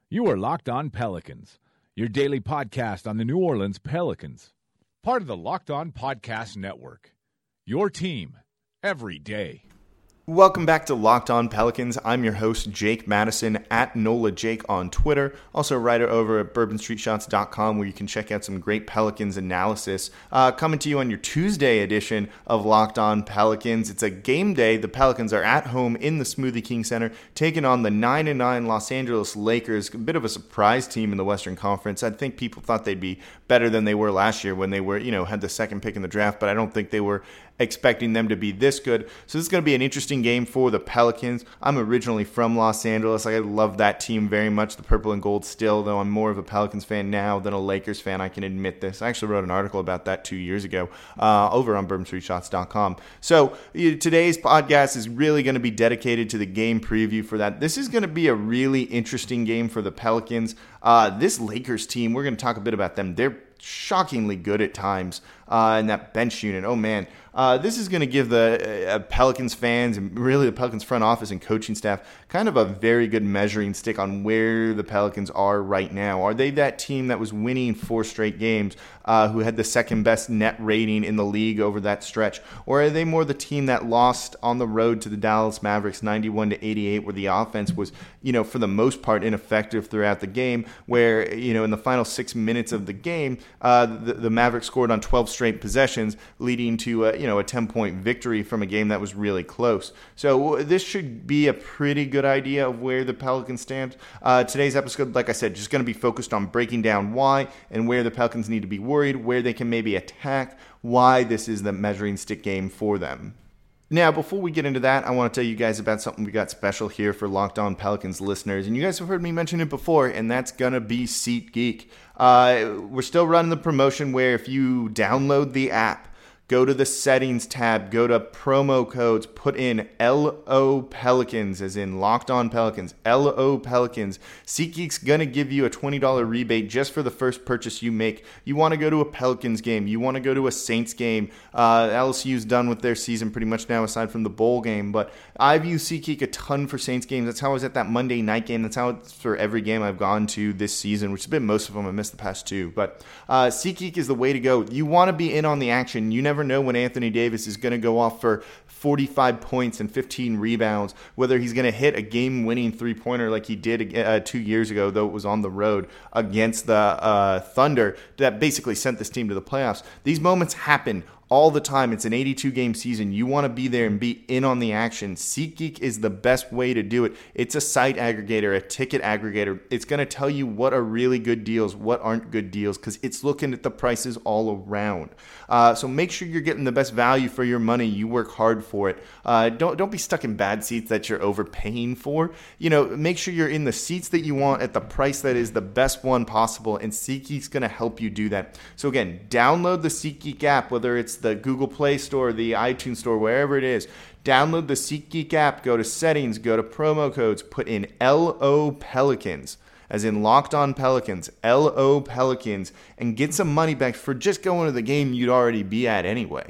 You are Locked On Pelicans, your daily podcast on the New Orleans Pelicans. Part of the Locked On Podcast Network, your team every day. Welcome back to Locked On Pelicans. I'm your host, Jake Madison, at NOLA Jake on Twitter. Also a writer over at bourbonstreetshots.com where you can check out some great Pelicans analysis. Coming to you on your Tuesday edition of Locked On Pelicans. It's a game day. The Pelicans are at home in the Smoothie King Center, taking on the 9-9 Los Angeles Lakers. A bit of a surprise team in the Western Conference. I think people thought they'd be better than they were last year when they were, had the second pick in the draft, but I don't think they were expecting them to be this good. So this is going to be an interesting game for the Pelicans. I'm originally from Los Angeles. I love that team very much, the purple and gold still, though I'm more of a Pelicans fan now than a Lakers fan. I can admit this. I actually wrote an article about that 2 years ago over on bourbonstreetshots.com. So today's podcast is really going to be dedicated to the game preview for that. This is going to be a really interesting game for the Pelicans. This Lakers team, we're going to talk a bit about them. They're shockingly good at times in that bench unit. Oh, man. This is going to give the Pelicans fans and really the Pelicans front office and coaching staff kind of a very good measuring stick on where the Pelicans are right now. Are they that team that was winning 4 straight games, who had the second best net rating in the league over that stretch? Or are they more the team that lost on the road to the Dallas Mavericks 91-88, where the offense was, for the most part ineffective throughout the game, where, in the final 6 minutes of the game, the Mavericks scored on 12 straight possessions, leading to a 10-point victory from a game that was really close. So this should be a pretty good idea of where the Pelicans stand. Today's episode, like I said, just going to be focused on breaking down why and where the Pelicans need to be worried, where they can maybe attack, why this is the measuring stick game for them. Now, before we get into that, I want to tell you guys about something we got special here for Locked On Pelicans listeners. And you guys have heard me mention it before, and that's going to be SeatGeek. We're still running the promotion where if you download the app, go to the settings tab, go to promo codes, put in LO Pelicans, as in Locked On Pelicans, LO Pelicans. SeatGeek's going to give you a $20 rebate just for the first purchase you make. You want to go to a Pelicans game, you want to go to a Saints game. LSU's done with their season pretty much now aside from the bowl game, but I've used SeatGeek a ton for Saints games. That's how I was at that Monday night game. That's how it's for every game I've gone to this season, which has been most of them. I missed the past 2, but SeatGeek is the way to go. You want to be in on the action. You never know when Anthony Davis is going to go off for 45 points and 15 rebounds, whether he's going to hit a game-winning three-pointer like he did 2 years ago, though it was on the road against the Thunder that basically sent this team to the playoffs. These moments happen all the time. It's an 82-game season. You want to be there and be in on the action. SeatGeek is the best way to do it. It's a site aggregator, a ticket aggregator. It's going to tell you what are really good deals, what aren't good deals, because it's looking at the prices all around. So make sure you're getting the best value for your money. You work hard for it. Don't be stuck in bad seats that you're overpaying for. Make sure you're in the seats that you want at the price that is the best one possible, and SeatGeek's going to help you do that. So again, download the SeatGeek app, whether it's the Google Play Store, the iTunes Store, wherever it is. Download the SeatGeek app, go to settings, go to promo codes, put in LO Pelicans, as in Locked On Pelicans, LO Pelicans, and get some money back for just going to the game you'd already be at anyway.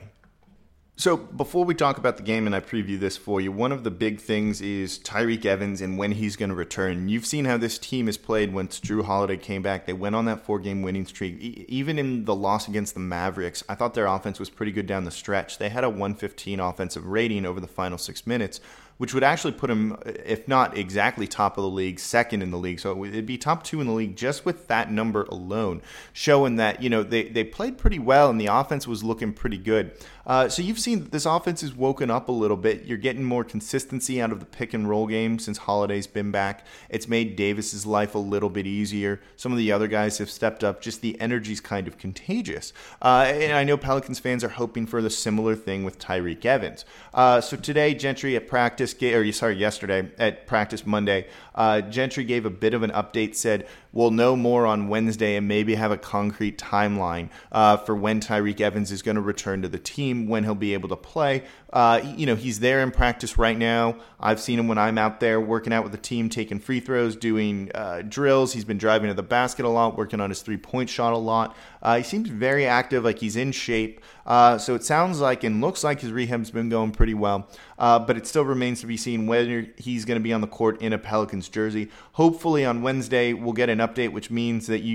So before we talk about the game and I preview this for you, one of the big things is Tyreke Evans and when he's going to return. You've seen how this team has played once Jrue Holiday came back. They went on that 4-game winning streak. Even in the loss against the Mavericks, I thought their offense was pretty good down the stretch. They had a 115 offensive rating over the final 6 minutes, which would actually put him, if not exactly top of the league, second in the league. So it'd be top 2 in the league just with that number alone, showing that, they played pretty well and the offense was looking pretty good. So you've seen that this offense has woken up a little bit. You're getting more consistency out of the pick and roll game since Holiday's been back. It's made Davis's life a little bit easier. Some of the other guys have stepped up. Just the energy's kind of contagious. And I know Pelicans fans are hoping for the similar thing with Tyreke Evans. So today, Gentry at yesterday at practice Monday, Gentry gave a bit of an update, said, We'll know more on Wednesday and maybe have a concrete timeline for when Tyreke Evans is going to return to the team, when he'll be able to play. He's there in practice right now. I've seen him when I'm out there working out with the team, taking free throws, doing drills. He's been driving to the basket a lot, working on his three-point shot a lot. He seems very active, like he's in shape. So it sounds like and looks like his rehab's been going pretty well. But it still remains to be seen whether he's going to be on the court in a Pelicans jersey. Hopefully on Wednesday we'll get an update, which means that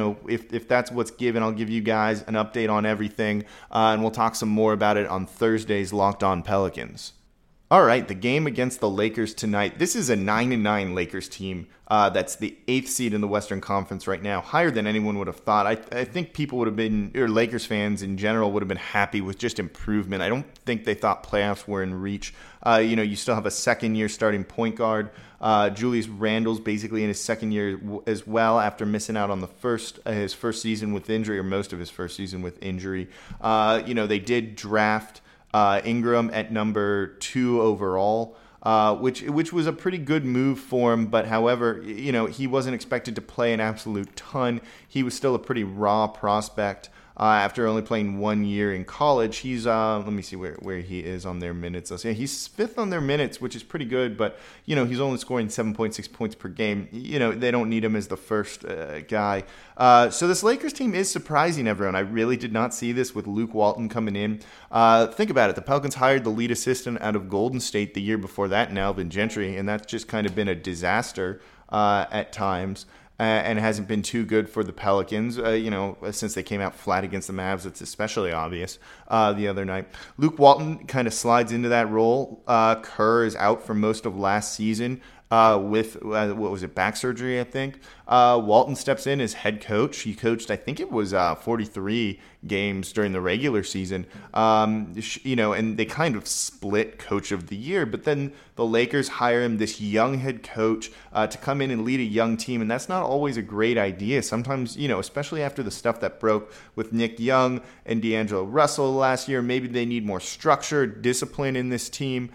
if that's what's given, I'll give you guys an update on everything, and we'll talk some more about it on Thursday's Locked On Pelicans. All right, the game against the Lakers tonight. This is a 9-9 Lakers team that's the 8th seed in the Western Conference right now, higher than anyone would have thought. I think people would have been, or Lakers fans in general, would have been happy with just improvement. I don't think they thought playoffs were in reach. You still have a second-year starting point guard. Julius Randle's basically in his second year as well after missing out on his first season with injury, or most of his first season with injury. They did draft Ingram at number 2 overall, which was a pretty good move for him. But however, he wasn't expected to play an absolute ton. He was still a pretty raw prospect. After only playing 1 year in college, he's let me see where he is on their minutes. He's 5th on their minutes, which is pretty good. But he's only scoring 7.6 points per game. They don't need him as the first guy. So this Lakers team is surprising everyone. I really did not see this with Luke Walton coming in. Think about it. The Pelicans hired the lead assistant out of Golden State the year before that, Alvin Gentry, and that's just kind of been a disaster at times. And it hasn't been too good for the Pelicans, since they came out flat against the Mavs. It's especially obvious the other night. Luke Walton kind of slides into that role. Kerr is out for most of last season with, back surgery, I think. Walton steps in as head coach. He coached, I think it was 43 games during the regular season, and they kind of split coach of the year. But then the Lakers hire him, this young head coach, to come in and lead a young team, and that's not always a great idea. Sometimes, especially after the stuff that broke with Nick Young and D'Angelo Russell last year, maybe they need more structure, discipline in this team.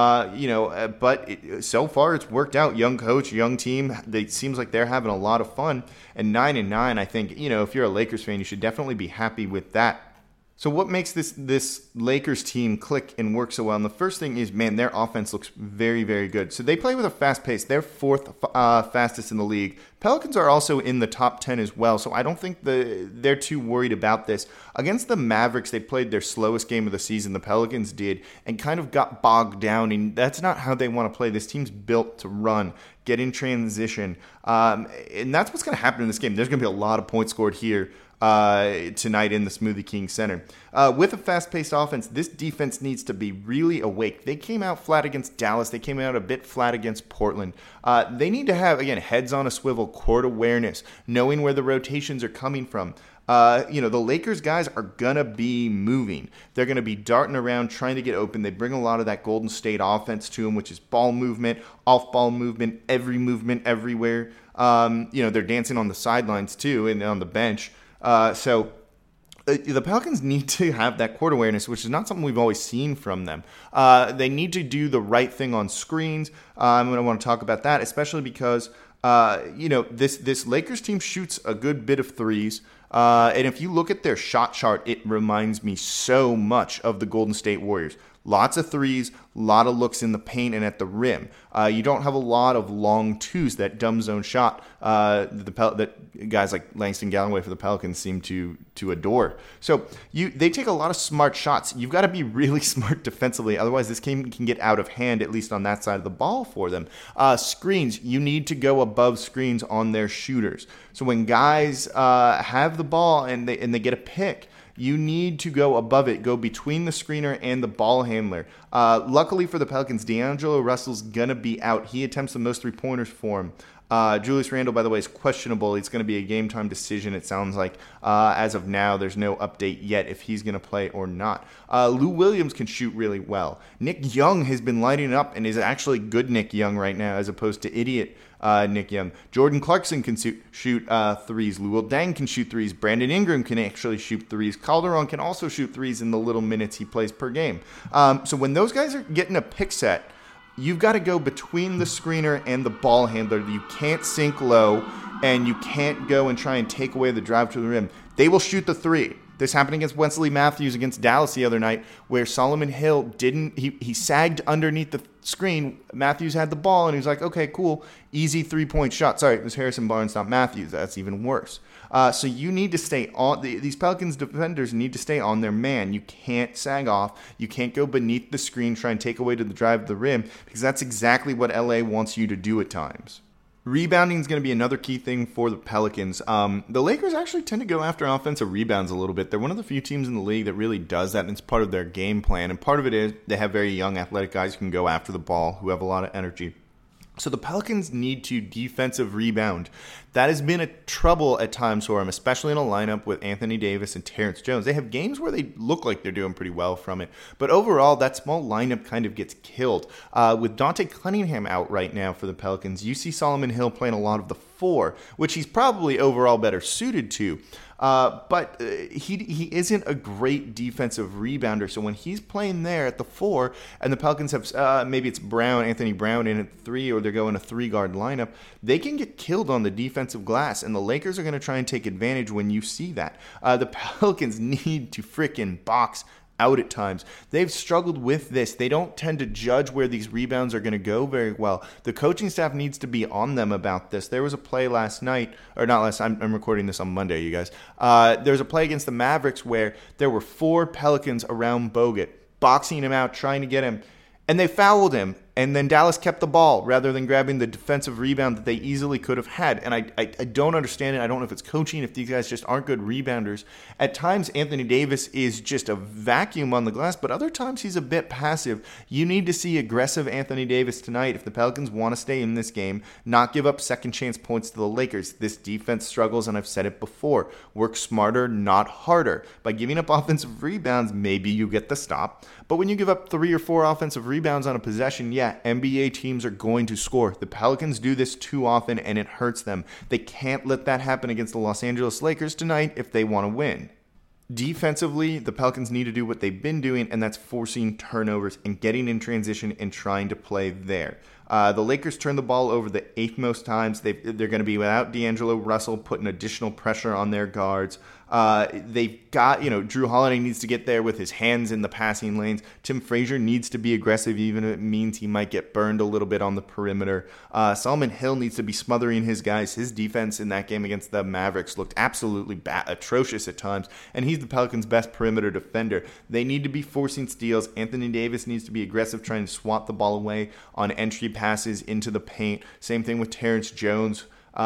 But so far it's worked out. Young coach, young team. It seems like they're having a lot of fun. And 9-9, I think, if you're a Lakers fan, you should definitely be happy with that. So what makes this Lakers team click and work so well? And the first thing is, man, their offense looks very, very good. So they play with a fast pace. They're 4th fastest in the league. Pelicans are also in the top 10 as well, so I don't think they're too worried about this. Against the Mavericks, they played their slowest game of the season, the Pelicans did, and kind of got bogged down, and that's not how they want to play. This team's built to run, get in transition, and that's what's going to happen in this game. There's going to be a lot of points scored here tonight in the Smoothie King Center. With a fast-paced offense, this defense needs to be really awake. They came out flat against Dallas. They came out a bit flat against Portland. They need to have, again, heads on a swivel, court awareness, knowing where the rotations are coming from. The Lakers guys are going to be moving. They're going to be darting around, trying to get open. They bring a lot of that Golden State offense to them, which is ball movement, off-ball movement, everywhere. They're dancing on the sidelines, too, and on the bench. So the Pelicans need to have that court awareness, which is not something we've always seen from them. They need to do the right thing on screens. I'm going to want to talk about that, especially because, this Lakers team shoots a good bit of threes. And if you look at their shot chart, it reminds me so much of the Golden State Warriors. Lots of threes, a lot of looks in the paint and at the rim. You don't have a lot of long twos, that dumb zone shot that guys like Langston Galloway for the Pelicans seem to adore. So they take a lot of smart shots. You've got to be really smart defensively. Otherwise, this game can get out of hand, at least on that side of the ball for them. Screens, you need to go above screens on their shooters. So when guys have the ball and they get a pick, you need to go above it, go between the screener and the ball handler. Luckily for the Pelicans, D'Angelo Russell's going to be out. He attempts the most three-pointers for him. Julius Randle, by the way, is questionable. It's going to be a game-time decision, it sounds like. As of now, there's no update yet if he's going to play or not. Lou Williams can shoot really well. Nick Young has been lighting up and is actually good Nick Young right now as opposed to idiot Nick Young. Jordan Clarkson can shoot threes. Luol Deng can shoot threes. Brandon Ingram can actually shoot threes. Calderon can also shoot threes in the little minutes he plays per game. So when those guys are getting a pick set, you've got to go between the screener and the ball handler. You can't sink low. and you can't go and try and take away the drive to the rim, they will shoot the three. This happened against Wesley Matthews against Dallas the other night, where Solomon Hill he sagged underneath the screen. Matthews had the ball, and he was like, okay, cool, easy three-point shot. Sorry, it was Harrison Barnes, not Matthews. That's even worse. So you need to stay on. These Pelicans defenders need to stay on their man. You can't sag off. You can't go beneath the screen, try and take away to the drive of the rim, because that's exactly what LA wants you to do at times. Rebounding is going to be another key thing for the Pelicans. The Lakers actually tend to go after offensive rebounds a little bit. They're one of the few teams in the league that really does that, and it's part of their game plan. And part of it is they have very young athletic guys who can go after the ball, who have a lot of energy. So the Pelicans need to defensive rebound. That has been a trouble at times for them, especially in a lineup with Anthony Davis and Terrence Jones. They have games where they look like they're doing pretty well from it. But overall, that small lineup kind of gets killed. With Dante Cunningham out right now for the Pelicans, you see Solomon Hill playing a lot of the 4, which he's probably overall better suited to. But he isn't a great defensive rebounder. So when he's playing there at the 4, and the Pelicans have maybe it's Anthony Brown in at 3, or they're going a 3-guard lineup, they can get killed on the defensive glass. And the Lakers are going to try and take advantage when you see that. The Pelicans need to frickin' box out at times. They've struggled with this. They don't tend to judge where these rebounds are going to go very well. The coaching staff needs to be on them about this. There was a play last night, or not last, I'm recording this on Monday, you guys. There was a play against the Mavericks where there were 4 Pelicans around Bogut, boxing him out, trying to get him, and they fouled him. And then Dallas kept the ball rather than grabbing the defensive rebound that they easily could have had. And I don't understand it. I don't know if it's coaching, if these guys just aren't good rebounders. At times, Anthony Davis is just a vacuum on the glass, but other times he's a bit passive. You need to see aggressive Anthony Davis tonight if the Pelicans want to stay in this game, not give up second chance points to the Lakers. This defense struggles, and I've said it before. Work smarter, not harder. By giving up offensive rebounds, maybe you get the stop. But when you give up 3 or 4 offensive rebounds on a possession, yeah, NBA teams are going to score. The Pelicans do this too often, and it hurts them. They can't let that happen against the Los Angeles Lakers tonight if they want to win. Defensively, the Pelicans need to do what they've been doing, and that's forcing turnovers and getting in transition and trying to play there. The Lakers turn the ball over the 8th most times. They're going to be without D'Angelo Russell, putting additional pressure on their guards. They've got, Drew Holiday needs to get there with his hands in the passing lanes. Tim Frazier needs to be aggressive, even if it means he might get burned a little bit on the perimeter. Solomon Hill needs to be smothering his guys. His defense in that game against the Mavericks looked absolutely atrocious at times, and he's the Pelicans' best perimeter defender. They need to be forcing steals. Anthony Davis needs to be aggressive, trying to swat the ball away on entry passes into the paint. Same thing with Terrence Jones.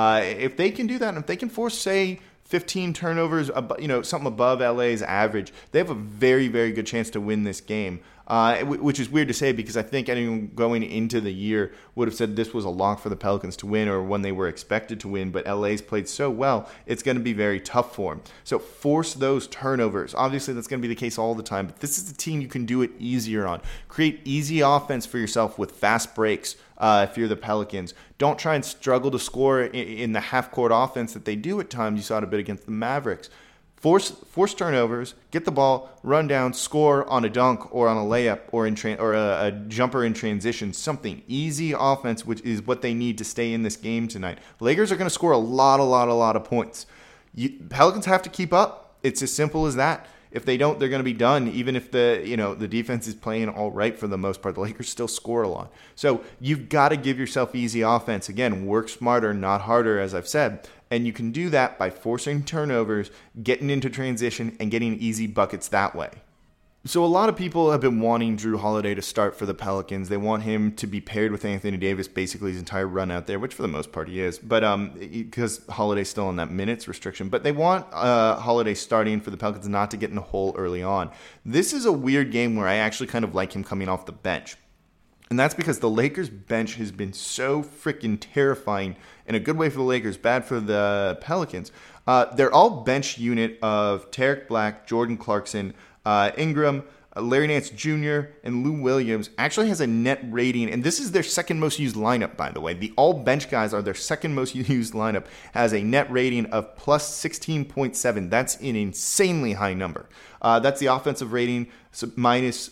If they can do that, and if they can force, say, 15 turnovers, something above LA's average, they have a very, very good chance to win this game, which is weird to say because I think anyone going into the year would have said this was a lock for the Pelicans to win or when they were expected to win, but LA's played so well, it's going to be very tough for them. So force those turnovers. Obviously, that's going to be the case all the time, but this is the team you can do it easier on. Create easy offense for yourself with fast breaks. If you're the Pelicans, don't try and struggle to score in the half-court offense that they do at times. You saw it a bit against the Mavericks. Force turnovers, get the ball, run down, score on a dunk or on a layup or a jumper in transition. Something easy offense, which is what they need to stay in this game tonight. Lakers are going to score a lot of points. Pelicans have to keep up. It's as simple as that. If they don't, they're going to be done. Even if the defense is playing all right for the most part, the Lakers still score a lot. So you've got to give yourself easy offense. Again, work smarter, not harder, as I've said. And you can do that by forcing turnovers, getting into transition, and getting easy buckets that way. So a lot of people have been wanting Drew Holiday to start for the Pelicans. They want him to be paired with Anthony Davis basically his entire run out there, which for the most part he is, but because Holiday's still on that minutes restriction. But they want Holiday starting for the Pelicans not to get in a hole early on. This is a weird game where I actually kind of like him coming off the bench. And that's because the Lakers bench has been so freaking terrifying in a good way for the Lakers, bad for the Pelicans. They're all bench unit of Tarek Black, Jordan Clarkson, Ingram, Larry Nance Jr., and Lou Williams. Actually has a net rating, and this is their second most used lineup, by the way. The all bench guys are their second most used lineup, has a net rating of plus 16.7. That's an insanely high number. That's the offensive rating minus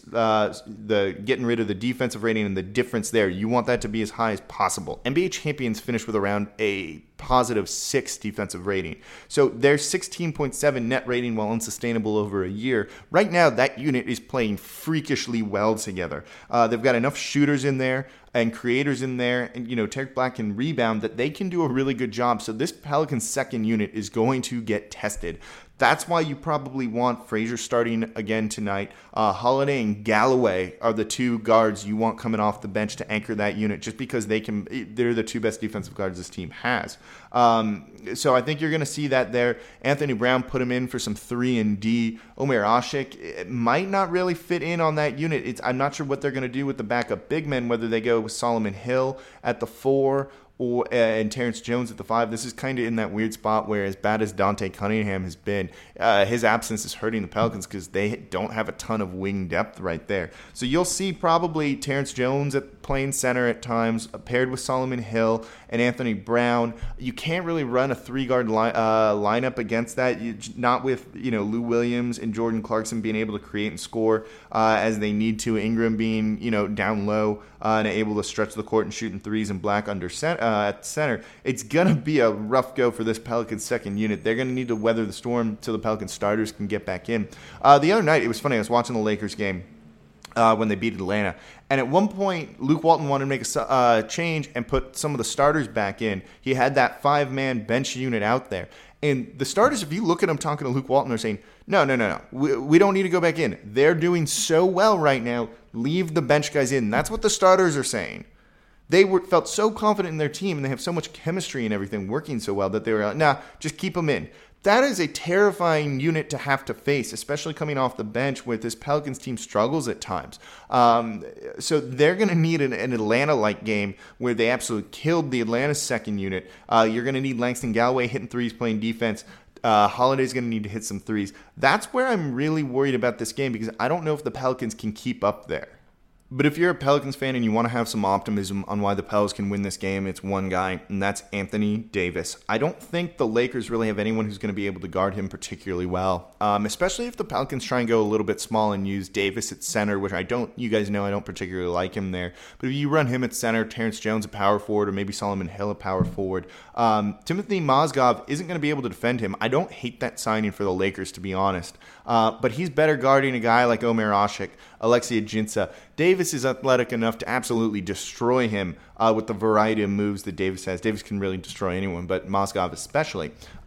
the getting rid of the defensive rating and the difference there. You want that to be as high as possible. NBA champions finish with around a positive 6 defensive rating. So their 16.7 net rating, while unsustainable over a year, right now that unit is playing freakishly well together. They've got enough shooters in there and creators in there, and Tarik Black can rebound, that they can do a really good job. So this Pelicans second unit is going to get tested. That's why you probably want Frazier starting again tonight. Holiday and Galloway are the two guards you want coming off the bench to anchor that unit, just because they're the two best defensive guards this team has. So I think you're going to see that there. Anthony Brown, put him in for some 3 and D. Omer Asik might not really fit in on that unit. I'm not sure what they're going to do with the backup big men, whether they go with Solomon Hill at the 4 and Terrence Jones at the 5. This is kind of in that weird spot where, as bad as Dante Cunningham has been, his absence is hurting the Pelicans because they don't have a ton of wing depth right there. So you'll see probably Terrence Jones playing center at times, paired with Solomon Hill and Anthony Brown. You can't really run a 3-guard lineup against that, not with Lou Williams and Jordan Clarkson being able to create and score as they need to. Ingram being down low and able to stretch the court and shooting threes, and Black under at center. It's gonna be a rough go for this Pelicans second unit. They're gonna need to weather the storm till the Pelicans starters can get back in. The other night, it was funny. I was watching the Lakers game when they beat Atlanta, and at one point, Luke Walton wanted to make a change and put some of the starters back in. He had that 5-man bench unit out there. And the starters, if you look at them talking to Luke Walton, they're saying, no. We don't need to go back in. They're doing so well right now. Leave the bench guys in. That's what the starters are saying. They felt so confident in their team, and they have so much chemistry and everything working so well that they were like, nah, just keep them in. That is a terrifying unit to have to face, especially coming off the bench where this Pelicans team struggles at times. So they're going to need an Atlanta-like game where they absolutely killed the Atlanta second unit. You're going to need Langston Galloway hitting threes, playing defense. Holiday's going to need to hit some threes. That's where I'm really worried about this game, because I don't know if the Pelicans can keep up there. But if you're a Pelicans fan and you want to have some optimism on why the Pels can win this game, it's one guy, and that's Anthony Davis. I don't think the Lakers really have anyone who's going to be able to guard him particularly well, especially if the Pelicans try and go a little bit small and use Davis at center, which you guys know I don't particularly like him there. But if you run him at center, Terrence Jones a power forward, or maybe Solomon Hill a power forward, Timothy Mozgov isn't going to be able to defend him. I don't hate that signing for the Lakers, to be honest. But he's better guarding a guy like Omer Asik, Alexei Ajinça. Davis is athletic enough to absolutely destroy him with the variety of moves that Davis has. Davis can really destroy anyone, but Mozgov especially.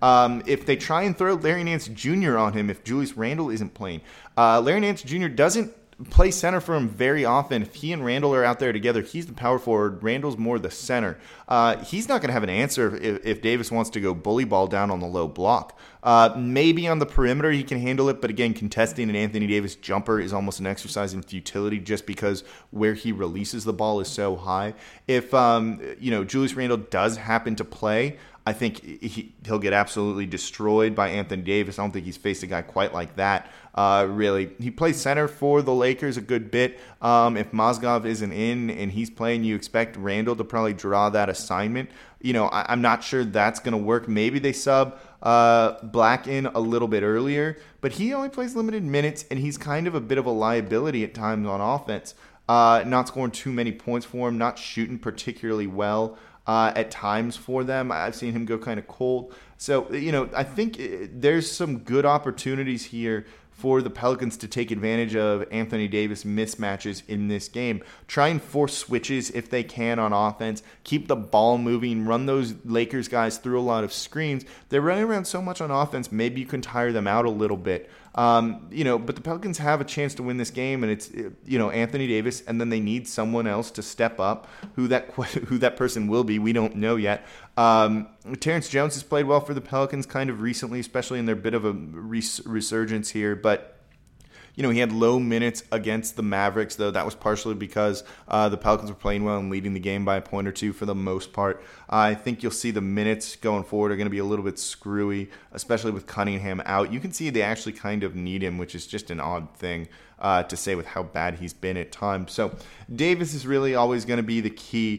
If they try and throw Larry Nance Jr. on him, if Julius Randle isn't playing, Larry Nance Jr. doesn't play center for him very often. If he and Randle are out there together, he's the power forward. Randle's more the center. He's not going to have an answer if Davis wants to go bully ball down on the low block. Maybe on the perimeter he can handle it, but again, contesting an Anthony Davis jumper is almost an exercise in futility, just because where he releases the ball is so high. If Julius Randle does happen to play, I think he'll get absolutely destroyed by Anthony Davis. I don't think he's faced a guy quite like that, really. He plays center for the Lakers a good bit. If Mozgov isn't in and he's playing, you expect Randle to probably draw that assignment. I'm not sure that's going to work. Maybe they sub Black in a little bit earlier, but he only plays limited minutes, and he's kind of a bit of a liability at times on offense. Not scoring too many points for him, not shooting particularly well at times for them. I've seen him go kind of cold. So, I think there's some good opportunities here for the Pelicans to take advantage of Anthony Davis mismatches in this game. Try and force switches if they can on offense. Keep the ball moving. Run those Lakers guys through a lot of screens. They're running around so much on offense, maybe you can tire them out a little bit. But the Pelicans have a chance to win this game, and it's Anthony Davis, and then they need someone else to step up. Who that person will be, we don't know yet. Terrence Jones has played well for the Pelicans kind of recently, especially in their bit of a resurgence here, but he had low minutes against the Mavericks, though that was partially because the Pelicans were playing well and leading the game by a point or two for the most part. I think you'll see the minutes going forward are going to be a little bit screwy, especially with Cunningham out. You can see they actually kind of need him, which is just an odd thing to say with how bad he's been at times. So Davis is really always going to be the key.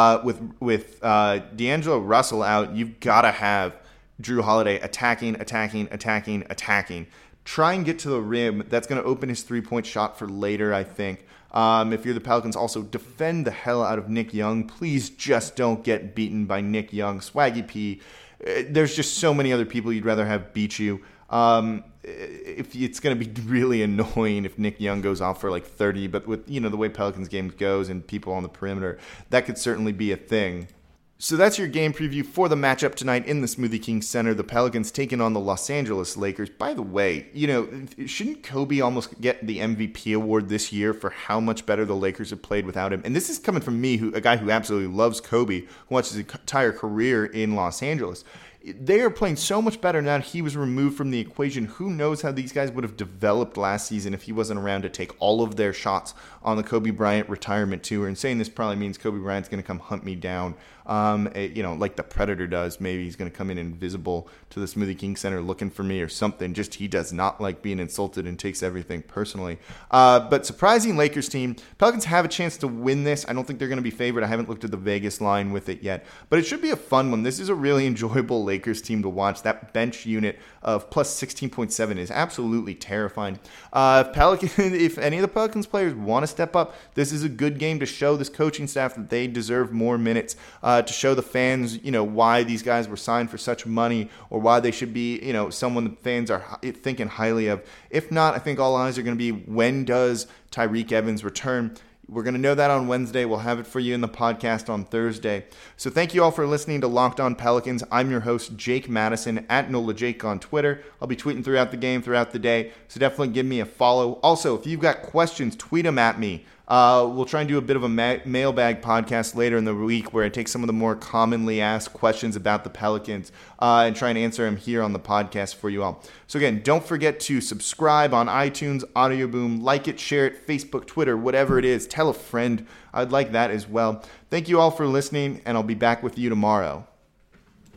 With D'Angelo Russell out, you've got to have Jrue Holiday attacking. Try and get to the rim. That's going to open his three-point shot for later, I think. If you're the Pelicans, also defend the hell out of Nick Young. Please just don't get beaten by Nick Young. Swaggy P. There's just so many other people you'd rather have beat you. If it's going to be really annoying if Nick Young goes off for like 30, but with the way Pelicans games goes and people on the perimeter, that could certainly be a thing. So that's your game preview for the matchup tonight in the Smoothie King Center. The Pelicans taking on the Los Angeles Lakers. By the way, shouldn't Kobe almost get the MVP award this year for how much better the Lakers have played without him? And this is coming from me, a guy who absolutely loves Kobe, who watches his entire career in Los Angeles. They are playing so much better now that he was removed from the equation. Who knows how these guys would have developed last season if he wasn't around to take all of their shots on the Kobe Bryant retirement tour. And saying this probably means Kobe Bryant's going to come hunt me down, like the Predator does. Maybe he's going to come in invisible to the Smoothie King Center looking for me or something. Just he does not like being insulted and takes everything personally. But surprising Lakers team. Pelicans have a chance to win this. I don't think they're going to be favored. I haven't looked at the Vegas line with it yet. But it should be a fun one. This is a really enjoyable Lakers team to watch. That bench unit of plus 16.7 is absolutely terrifying. If any of the Pelicans players want to step up, this is a good game to show this coaching staff that they deserve more minutes, to show the fans, why these guys were signed for such money, or why they should be, someone the fans are thinking highly of. If not, I think all eyes are going to be, when does Tyreke Evans return? We're going to know that on Wednesday. We'll have it for you in the podcast on Thursday. So thank you all for listening to Locked On Pelicans. I'm your host, Jake Madison, at NolaJake on Twitter. I'll be tweeting throughout the game, throughout the day, so definitely give me a follow. Also, if you've got questions, tweet them at me. We'll try and do a bit of a mailbag podcast later in the week where I take some of the more commonly asked questions about the Pelicans and try and answer them here on the podcast for you all. So again, don't forget to subscribe on iTunes, Audio Boom, like it, share it, Facebook, Twitter, whatever it is. Tell a friend. I'd like that as well. Thank you all for listening, and I'll be back with you tomorrow.